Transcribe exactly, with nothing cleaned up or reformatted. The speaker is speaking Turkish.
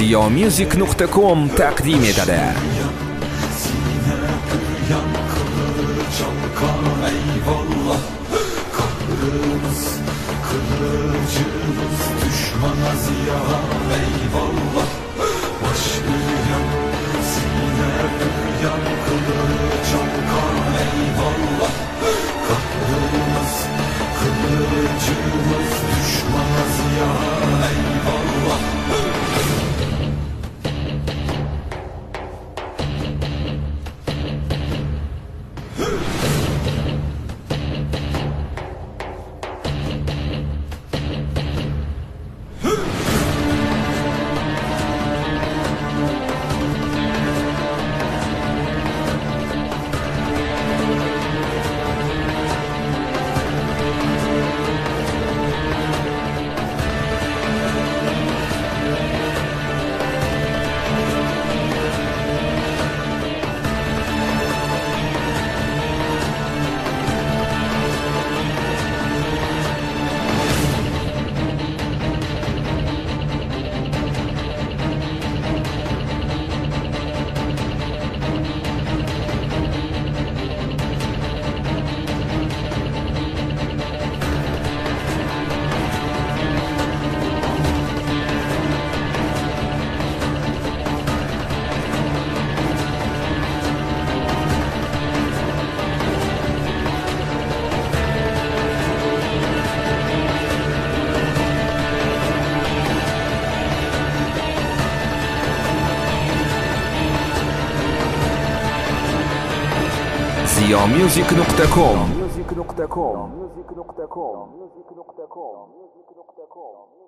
ziyomusic nuqta com taqdim etadi. Eyvallah, kahrımız, kılıcımız düşmana ziyan. Eyvallah, başlayan sine yan kılıç çalkan. Eyvallah, kahrımız, kılıcımız düşmana ziyan. Eyvallah. ziyomusic nuqta com music nuqta com music nuqta com music nuqta com music nuqta com